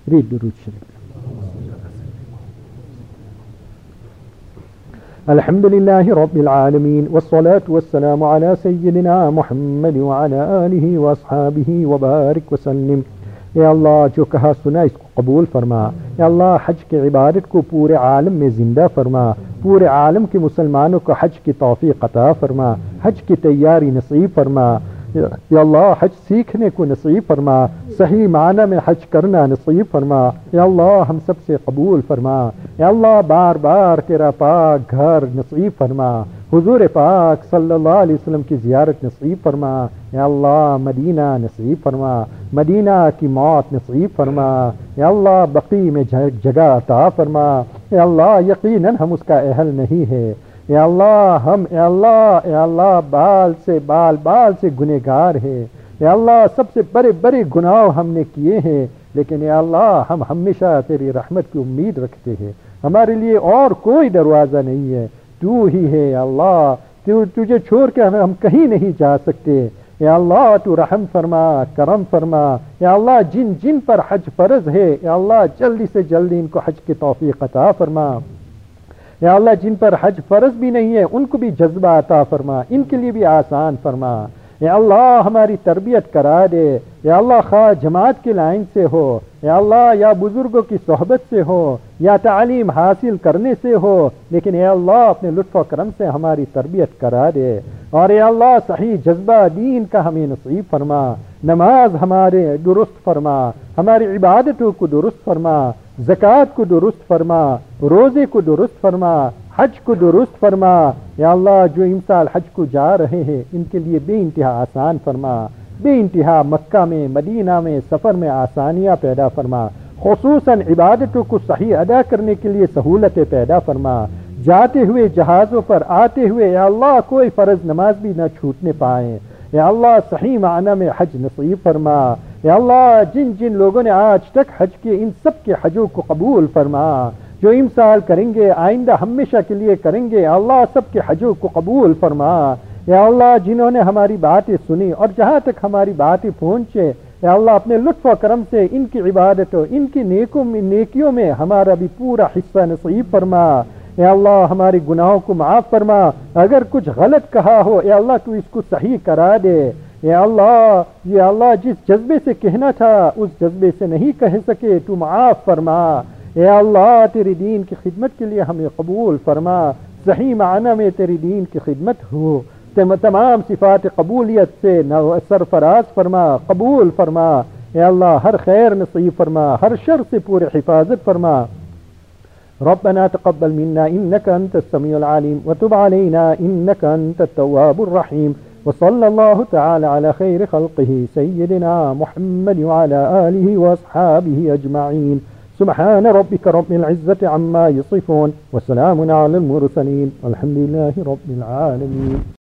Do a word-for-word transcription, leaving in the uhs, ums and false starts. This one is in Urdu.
Read the Durud Sharif. الحمد لله رب العالمين والصلاة والسلام على سيدنا محمد وعلى آله وأصحابه وبارك وسلم. یا اللہ جو کہا سنا اس کو قبول فرما. یا اللہ حج کی عبادت کو پورے عالم میں زندہ فرما. پورے عالم کے مسلمانوں کو حج کی توفیق عطا فرما. حج کی تیاری نصیب فرما. یا اللہ حج سیکھنے کو نصیب فرما. صحیح معنی میں حج کرنا نصیب فرما. یا اللہ ہم سب سے قبول فرما. یا اللہ بار بار تیرا پاک گھر نصیب فرما. حضور پاک صلی اللہ علیہ وسلم کی زیارت نصیب فرما. یا اللہ مدینہ نصیب فرما. مدینہ کی موت نصیب فرما. یا اللہ بقی میں جگہ عطا فرما. یا اللہ یقیناً ہم اس کا اہل نہیں ہے. یا اللہ ہم یا اللہ یا اللہ بال سے بال بال سے گنہگار ہے. یا اللہ سب سے بڑے بڑے گناہ ہم نے کیے ہیں، لیکن یا اللہ ہم ہمیشہ تیری رحمت کی امید رکھتے ہیں. ہمارے لیے اور کوئی دروازہ نہیں ہے، تو ہی ہے. یا اللہ تو تجھے چھوڑ کے ہم کہیں نہیں جا سکتے. یا اللہ تو رحم فرما، کرم فرما. یا اللہ جن جن پر حج فرض ہے یا اللہ جلدی سے جلدی ان کو حج کی توفیق عطا فرما. یا اللہ جن پر حج فرض بھی نہیں ہے ان کو بھی جذبہ عطا فرما، ان کے لیے بھی آسان فرما. یا اللہ ہماری تربیت کرا دے. یا اللہ خواہ جماعت کی لائن سے ہو، یا اللہ یا بزرگوں کی صحبت سے ہو، یا تعلیم حاصل کرنے سے ہو، لیکن یا اللہ اپنے لطف و کرم سے ہماری تربیت کرا دے. اور یا اللہ صحیح جذبہ دین کا ہمیں نصیب فرما. نماز ہمارے درست فرما، ہماری عبادتوں کو درست فرما، زکوٰۃ کو درست فرما، روزے کو درست فرما، حج کو درست فرما. یا اللہ جو امسال حج کو جا رہے ہیں ان کے لیے بے انتہا آسان فرما. بے انتہا مکہ میں مدینہ میں سفر میں آسانیاں پیدا فرما. خصوصاً عبادتوں کو صحیح ادا کرنے کے لیے سہولتیں پیدا فرما. جاتے ہوئے جہازوں پر آتے ہوئے یا اللہ کوئی فرض نماز بھی نہ چھوٹنے پائیں. یا اللہ صحیح معنی میں حج نصیب فرما. یا اللہ جن جن لوگوں نے آج تک حج کیے ان سب کے حجوں کو قبول فرما. جو امسال کریں گے آئندہ ہمیشہ کے لیے کریں گے، یا اللہ سب کے حجوں کو قبول فرما. یا اللہ جنہوں نے ہماری باتیں سنی اور جہاں تک ہماری باتیں پہنچے یا اللہ اپنے لطف و کرم سے ان کی عبادتوں ان کی نیکوں میں نیکیوں میں ہمارا بھی پورا حصہ نصیب فرما. یا اللہ ہمارے گناہوں کو معاف فرما. اگر کچھ غلط کہا ہو یا اللہ تو اس کو صحیح کرا دے. یا اللہ یا اللہ جس جذبے سے کہنا تھا اس جذبے سے نہیں کہہ سکے تو معاف فرما. یا اللہ تیری دین کی خدمت کے لیے ہمیں قبول فرما. صحیح معنی میں تیری دین کی خدمت ہو، تمام صفات قبولیت سے سرفراز فرما، قبول فرما. یا اللہ ہر خیر نصیب فرما، ہر شر سے پورے حفاظت فرما. ربنا تقبل منا إنك أنت السميع العليم وتب علينا إنك أنت التواب الرحيم. وصلى الله تعالى على خير خلقه سيدنا محمد وعلى آله وأصحابه أجمعين. سبحان ربك رب العزة عما يصفون وسلام على المرسلين والحمد لله رب العالمين.